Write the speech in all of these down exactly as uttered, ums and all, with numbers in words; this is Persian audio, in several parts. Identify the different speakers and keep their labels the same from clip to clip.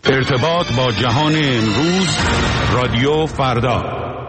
Speaker 1: ارتباط با جهان امروز، رادیو فردا.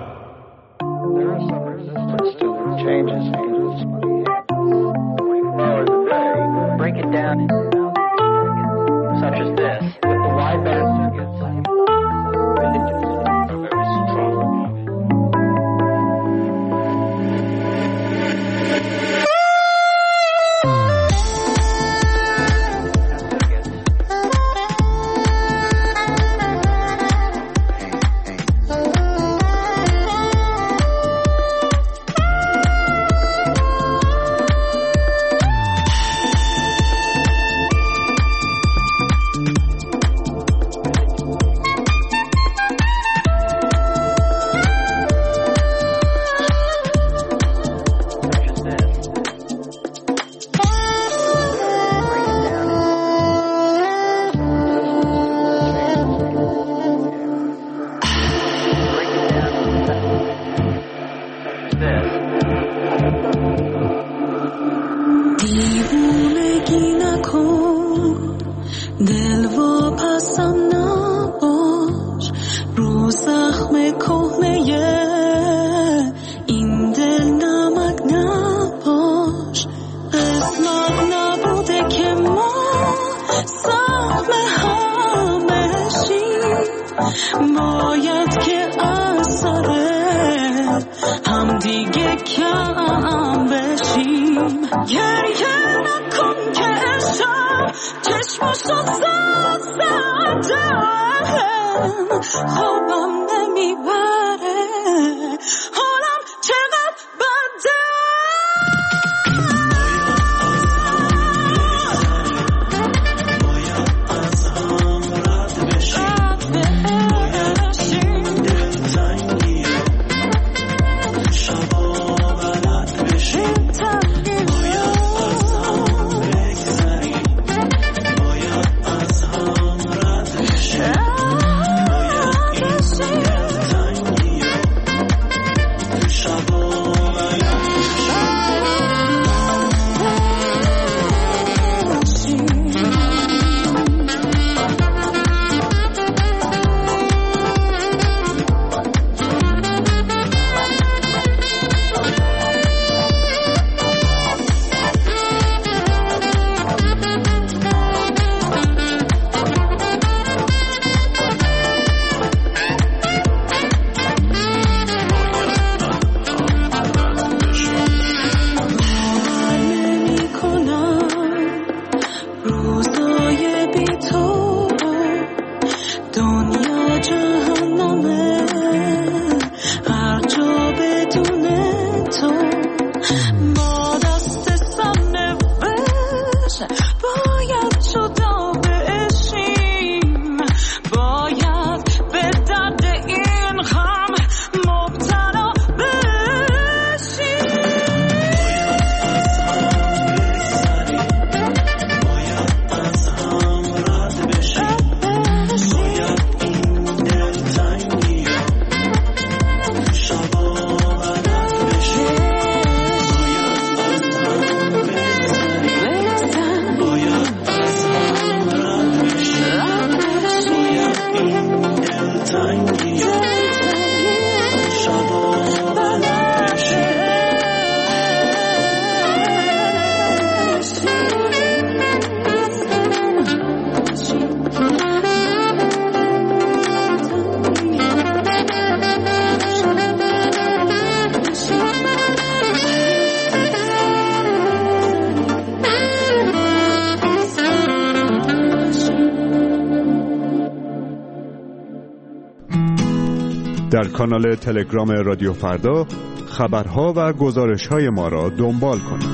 Speaker 2: در کانال تلگرام رادیو فردا خبرها و گزارش‌های ما را دنبال کنید.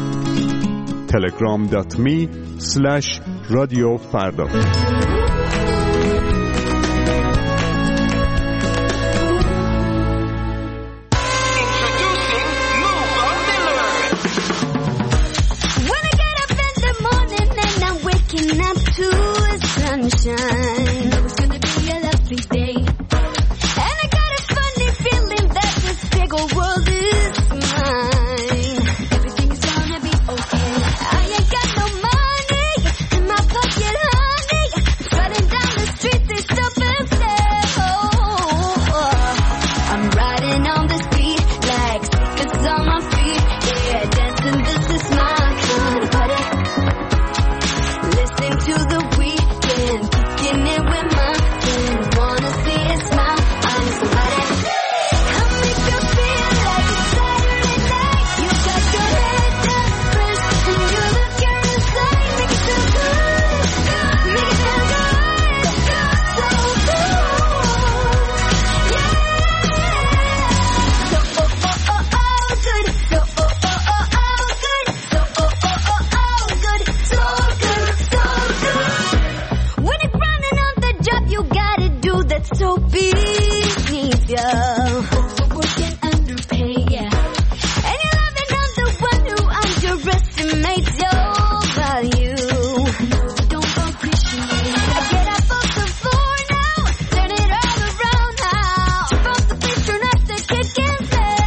Speaker 2: تلگرام دات می اسلش رادیو فردا.
Speaker 3: This mental beneath you. Working underpaid, yeah. And you're loving, I'm the one who underestimates your value. Don't appreciate it. Get up off the floor now, turn it all around now. From the beat, turn up the kick and say,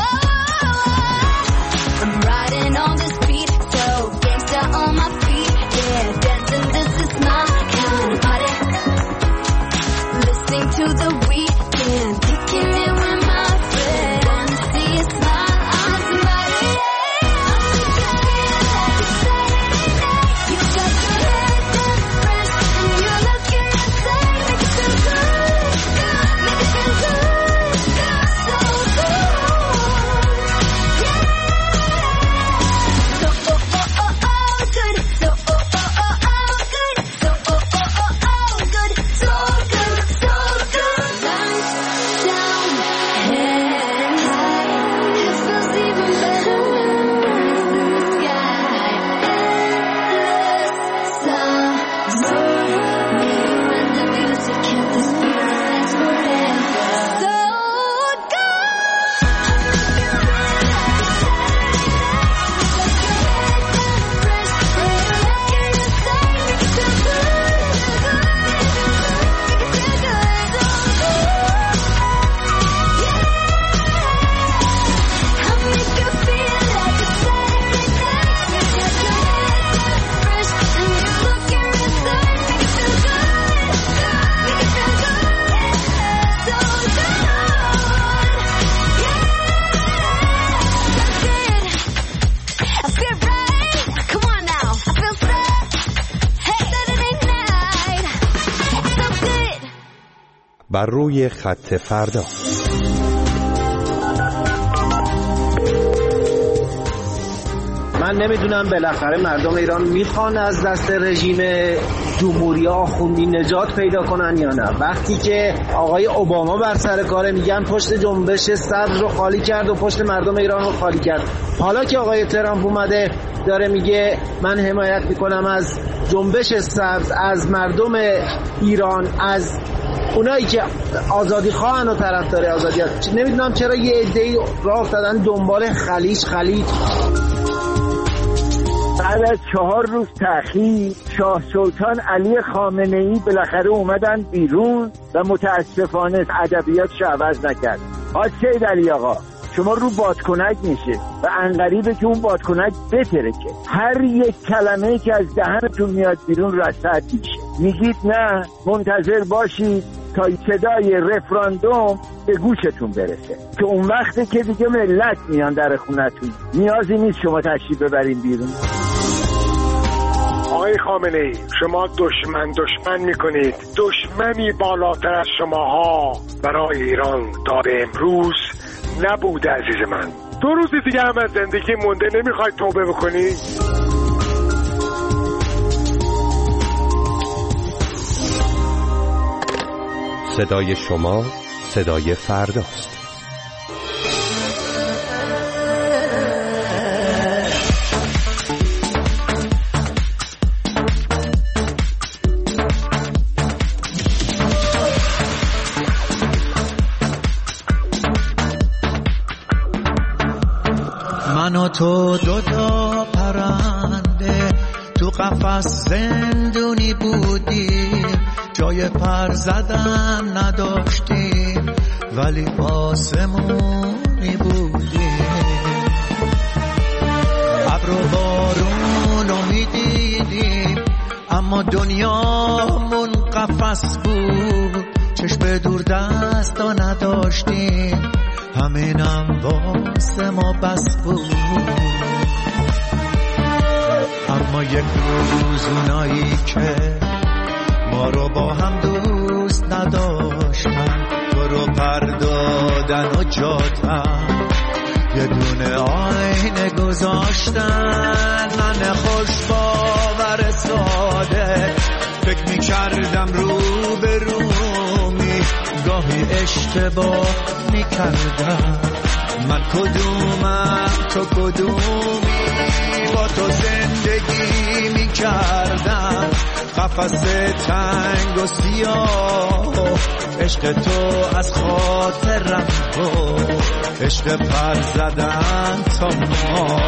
Speaker 3: whoa. I'm riding on this beat, so gangsta on my feet. Yeah, dancing, this is my kind of party. Listening to the weekend, kicking it with my friend. Wanna see a smile on somebody. You got your head down fresh, and you're looking insane. Make it feel good, make it feel good, so good. Yeah. So oh oh oh oh good, so oh oh oh oh good, so oh oh oh oh good, so good, so good. Lights down and high. It feels even better when it's blue sky. Endless summer, me and the music and the spirit lasts forever. So
Speaker 4: بر روی خط فردا.
Speaker 5: من نمیدونم بالاخره مردم ایران میخوان از دست رژیم جمهوری آخوندی نجات پیدا کنن یا نه. وقتی که آقای اوباما بر سر کاره میگن پشت جنبش سبز رو خالی کرد و پشت مردم ایران رو خالی کرد، حالا که آقای ترامپ اومده داره میگه من حمایت میکنم از جنبش سبز، از مردم ایران، از اونایی که آزادی خواهن و طرفدار آزادی هست. نمیدونم چرا یه عده‌ای راه افتادن دنبال خلیج خلیج.
Speaker 6: بعد از چهار روز تأخیر شاه سلطان علی خامنه‌ای بالاخره اومدن بیرون و متاسفانه ادبیاتش عوض نکرد. حاج سید علی آقا شما رو بادکنک میشه و انقریبه که اون بادکنک بترکه. هر یک کلمه که از دهنتون میاد بیرون رصد میشه. میگید نه، منتظر باشید تا صدای رفراندوم به گوشتون برسه که اون وقته که دیگه ملت میان در خونتون. نیازی نیست شما تشریف ببرین بیرون.
Speaker 7: آقای خامنه‌ای شما دشمن دشمن میکنید. دشمنی بالاتر از شماها برای ایران تا به امروز نبوده عزیز من. دو روز دیگه هم از زندگی مونده، نمیخوای توبه بکنی؟
Speaker 4: صدای شما صدای فرداست.
Speaker 8: من و تو دوتا پرنده تو قفس زندونی بودیم، جای پر زدن نداشتیم ولی آسمونی بودیم. ابر و بارون رو میدیدیم اما دنیامون قفس بود. چشم دور دست ها نداشتیم، همینم واسه ما بس بود. اما یک روز اونایی که ما رو با هم دوست نداشتن، تو رو پردادن و جاتن، یه دونه آینه گذاشتن. من خوش باور ساده فکر میکردم رو به رومی، گاهی اشتباه میکردم. من کدومم تو کدومی، با تو زندگی میکردم. قفس تنگ و سیاه عشق تو از خاطرم تو عشق پر زدن تا ما.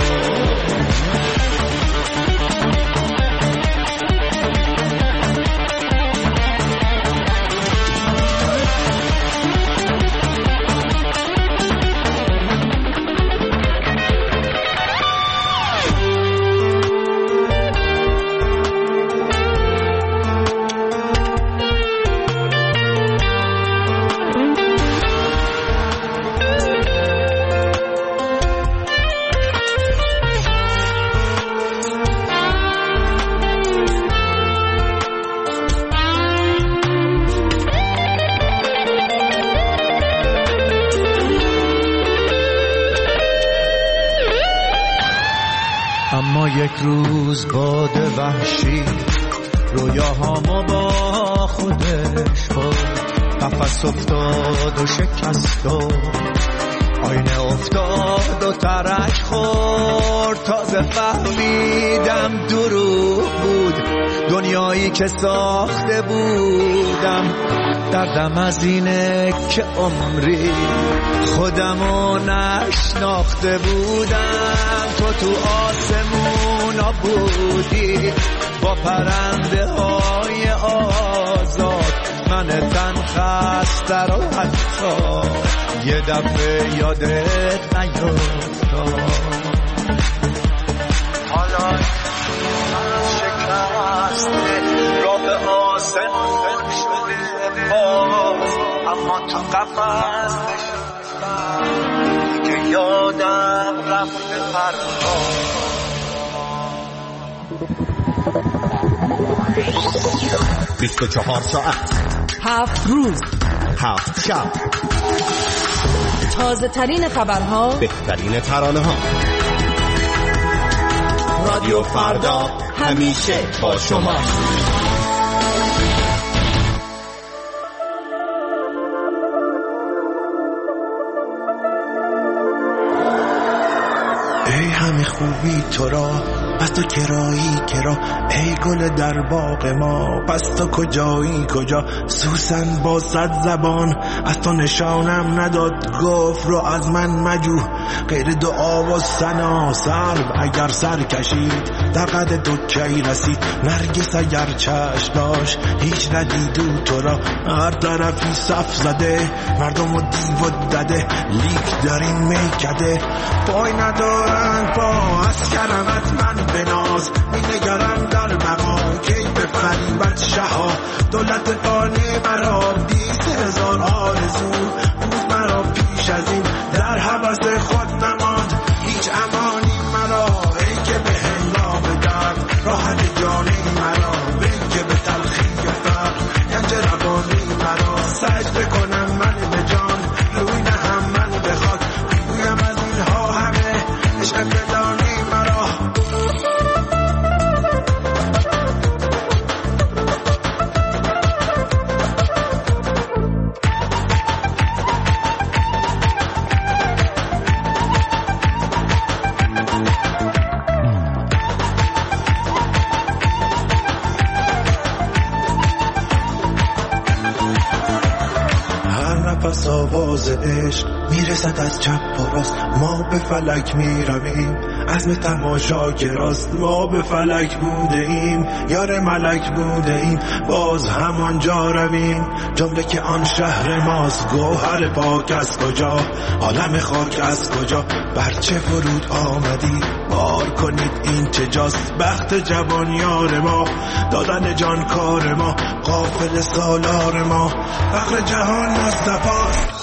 Speaker 8: اما یک روز باد وحشی رویاهامو با خودش برد، قفس افتاد و شکست و آینه افتاد و ترک خورد. تازه فهمیدم دروغ بود دنیایی که ساخته بودم. دردم از اینه که عمری خودمو نشناخته بودم. تو تو آسمونا بودی با پرنده های آزاد، من تن خسته رو حتی یه دفعه یادت نیفتاد. حالا شکسته را به آسمون شده باز، اما تو قفص نشستم که یادم رفته پرواز.
Speaker 9: بیست و چهار ساعت،
Speaker 10: هفت روز،
Speaker 9: هفت شب،
Speaker 10: تازه ترین خبرها،
Speaker 9: بهترین ترانه ها. رادیو فردا همیشه با شما.
Speaker 11: ای همه خوبی تو را پس تو کرایی کرا، ای گل در باغ ما پس تو کجایی کجا. سوسن با صد زبان از تو نشانم نداد، گفت رو از من مجو غیر دعا و ثنا. سرو اگر سر کشید در قد تو کی رسید، نرگس اگر چشم داشت هیچ ندیدو تو را. هر طرفی صف زده مردم و دیو و دده، لیک در این میکده پای ندارن پا. از کرمت من بناز می‌نگرم در بقا، کی به فریبت شها دولت آنی مرا. بیست هزار آرزو بود مرا پیش از این، در حوض خود نماند هیچ امانی مرا. ای که به هنگام درد راحت جانی مرا، ای که به تلخی فقر گنج روانی مرا. سجده کنم من به جان روی نهم من بخواد، بگویم از اینها همه عشق بدانی مرا. نفس آواز عشق میرسد از چپ و راست، ما به فلک میرویم عزم تماشا که راست. ما به فلک بوده ایم یار ملک بوده ایم، باز همانجا رویم جمله که آن شهر ماست. گوهر پاک از کجا عالم خاک از کجا، برچه فرود آمدید بار کنید این چه جاست. بخت جوان یار ما دادن جان کار ما، قافل سالار ما فقر جهان مصطفی.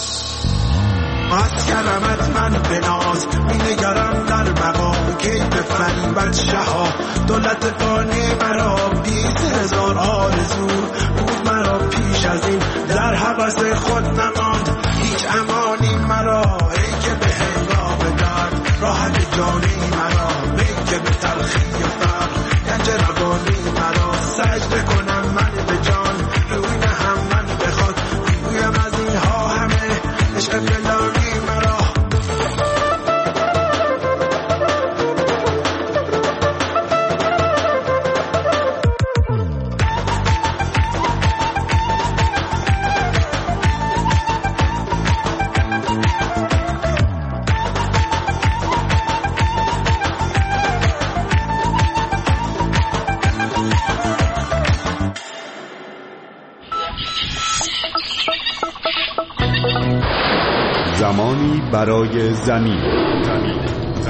Speaker 11: از کرمت من بناز می‌نگرم در بقا، کی به فریبت شها دولت فانی مرا. بیست هزار آرزو بود مرا پیش از این، در حوض خود نماند هیچ امانی مرا. ای که به هنگام درد راحت جانی مرا، ای که به تلخی فقر گنج روانی مرا. سجده کنم من به جان روی نهم من بخواد، بگویم از اینها همه عشق بدانی مرا.
Speaker 2: زمانی برای زمین. زمین.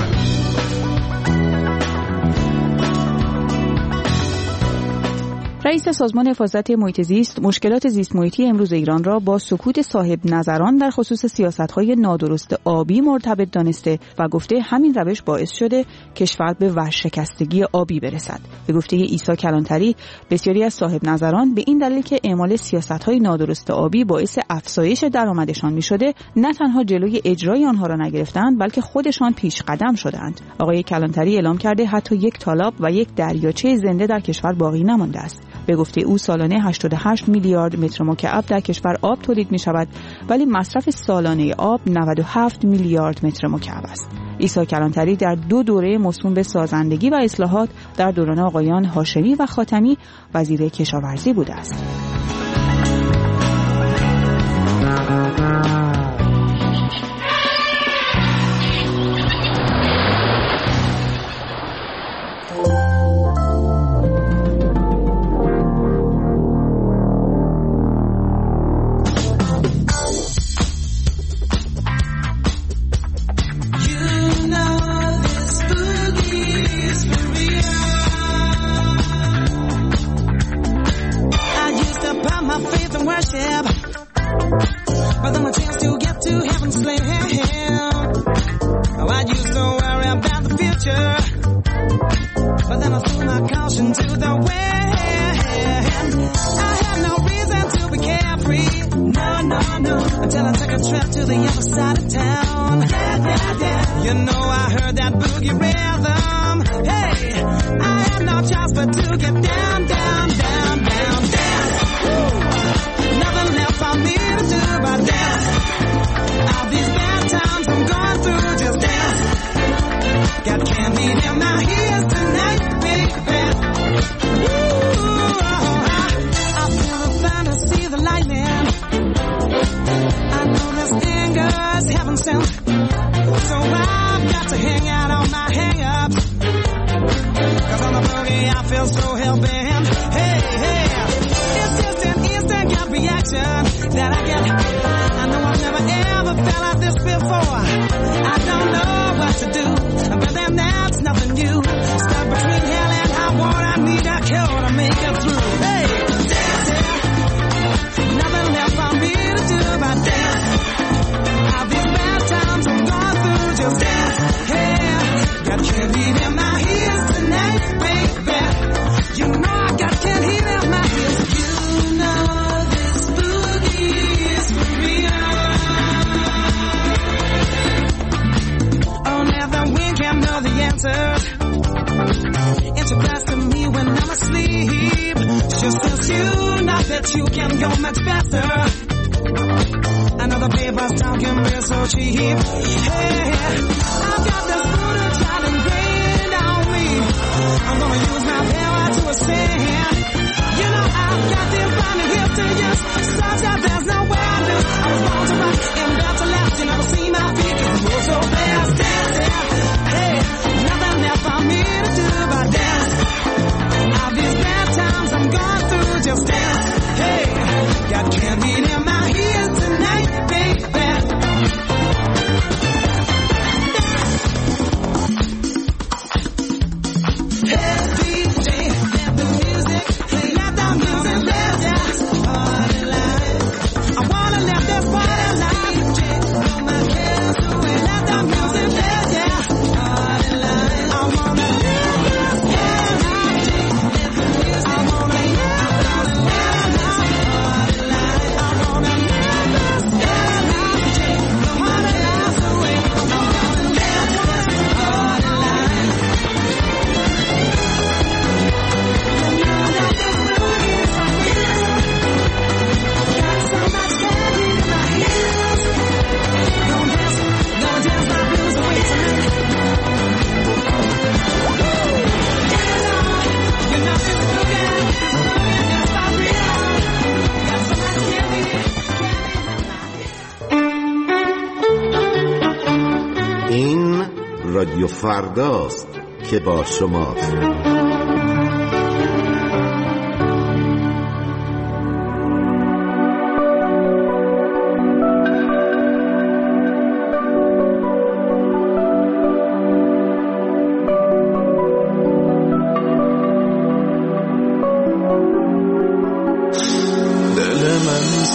Speaker 12: رئیس سازمان حفاظت محیط زیست مشکلات زیست محیطی امروز ایران را با سکوت صاحب نظران در خصوص سیاست‌های نادرست آبی مرتبط دانسته و گفته همین روش باعث شده کشور به ورشکستگی آبی برسد. به گفته عیسی کلانتری بسیاری از صاحب نظران به این دلیل که اعمال سیاست‌های نادرست آبی باعث افزایش درآمدشان می‌شده نه تنها جلوی اجرای آنها را نگرفتند بلکه خودشان پیش قدم شدند. آقای کلانتری اعلام کرده حتی یک تالاب و یک دریاچه زنده در کشور باقی نمانده است. به گفته او سالانه هشتاد و هشت میلیارد متر مکعب در کشور آب تولید می شود ولی مصرف سالانه آب نود و هفت میلیارد متر مکعب است. عیسی کلانتری در دو دوره موسوم به سازندگی و اصلاحات در دوران آقایان هاشمی و خاتمی وزیر کشاورزی بوده است.
Speaker 13: رادیو فرداست که با شماست.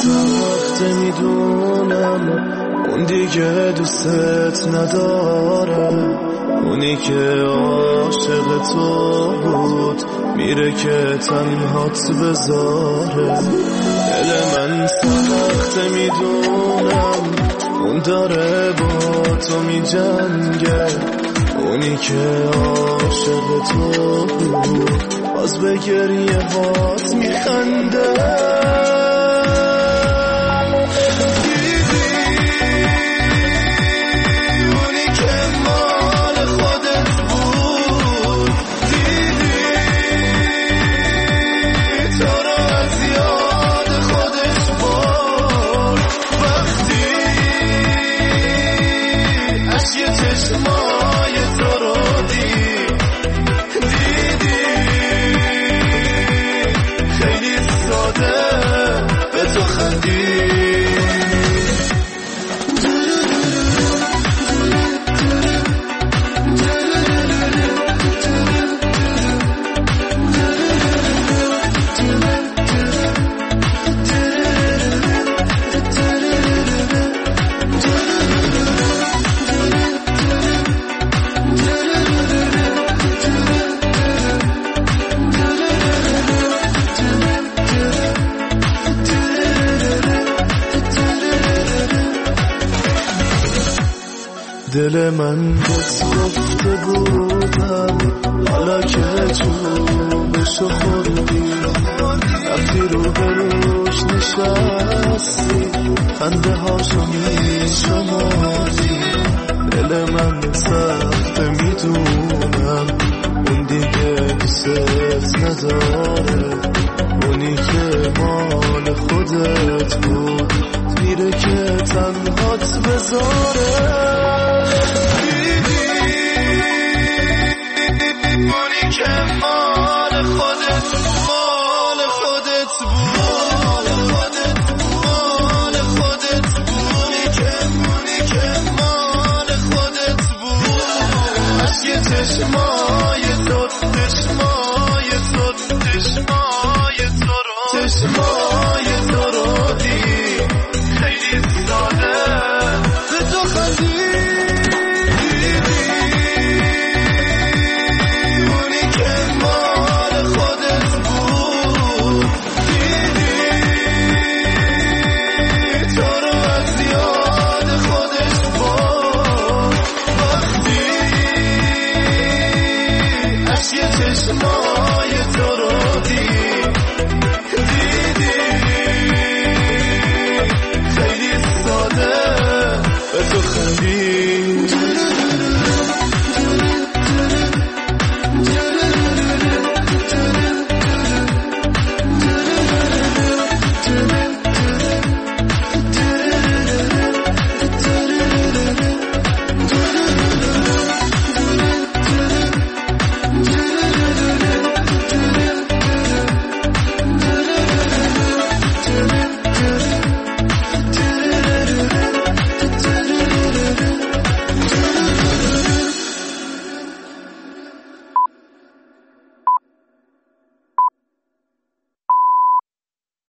Speaker 14: سخته میدونم اون دیگه دوستت نداره، اونی که عاشق تو بود میره که تنهات بذاره. دل من سخته میدونم اون داره با تو میجنگه، اونی که عاشق تو بود باز به گریه هات میخنده. دل من بس گفته بودم حالا که چوبشو خوردی، رفتی رو بروش نشستی خنده هاشو میشماری. دل من سخته میدونم اون دیگه دوست نداره، اونی که مال خودت بود میره که تنهات بذاره. چشمای تو چشمای تو چشمای تو رو چشمای